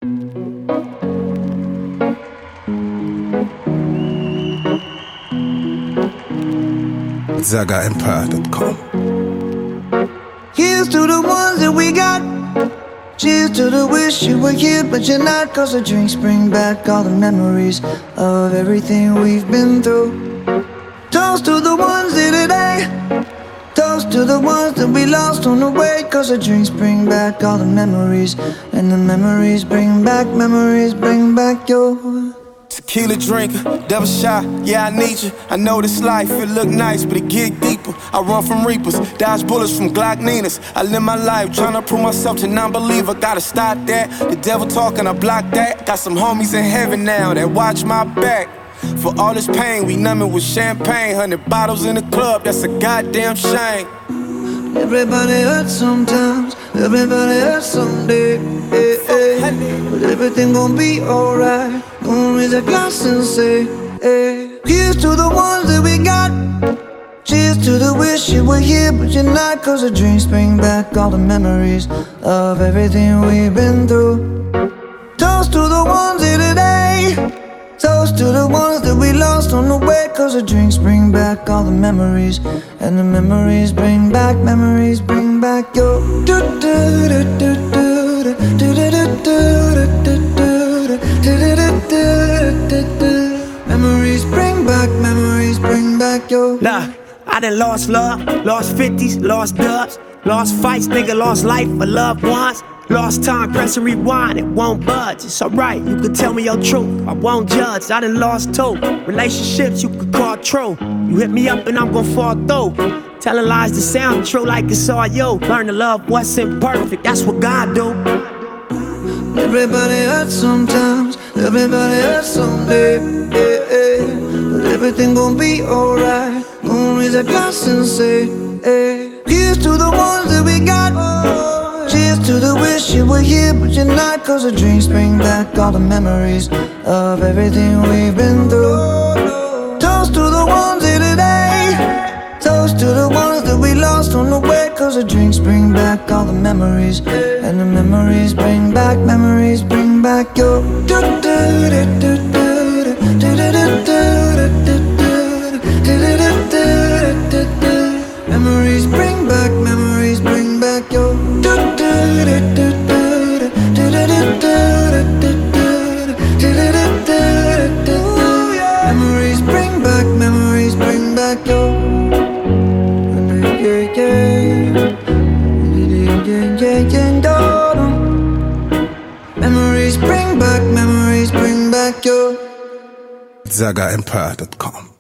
ZagaEmpire.com. Here's to the ones that we got. Cheers to the wish you were here but you're not. Cause the drinks bring back all the memories of everything we've been through. Toast to the ones here today. Toast to the ones that we lost on the way. Cause the drinks bring back all the memories. And the memories bring back your Tequila drinker, double shot, yeah I need you. I know this life, it look nice, but it get deeper. I run from reapers, dodge bullets from Glock Ninas. I live my life tryna prove myself to non-believer. Gotta stop that, the devil talking, I block that. Got some homies in heaven now that watch my back. For all this pain, we numb it with champagne. 100 bottles in the club, that's a goddamn shame. Everybody hurts sometimes, everybody hurts someday. But everything gon' be alright. Gonna raise a glass and say, hey. Here's to the ones that we got. Cheers to the wish you were here but you're not. Cause the drinks bring back all the memories of everything we've been through. Toast to the ones here today. Toast to the ones that we lost on the way. Cause the drinks bring back all the memories. And the memories bring back your memories bring back your. Nah, I done lost love, lost 50s, lost dubs, lost fights, nigga, lost life for loved ones. Lost time, pressing rewind, it won't budge. It's alright, you can tell me your truth, I won't judge. I done lost two relationships you could call true. You hit me up and I'm gon' fall through. Telling lies to sound true like it's all you. Learn to love what's imperfect, that's what God do. Everybody hurts sometimes, everybody hurts someday. But everything gon' be alright. Gonna raise a glass and say, hey. Here's to the ones that we got. Cheers to the wish you were here but you're not. Cause the drinks bring back all the memories of everything we've been through. Toast to the ones here today. Toast to the ones that we lost on the way. Cause the drinks bring back all the memories. And the memories bring back your memories bring back your memories bring back your memories bring back your ZagaEmpire.com.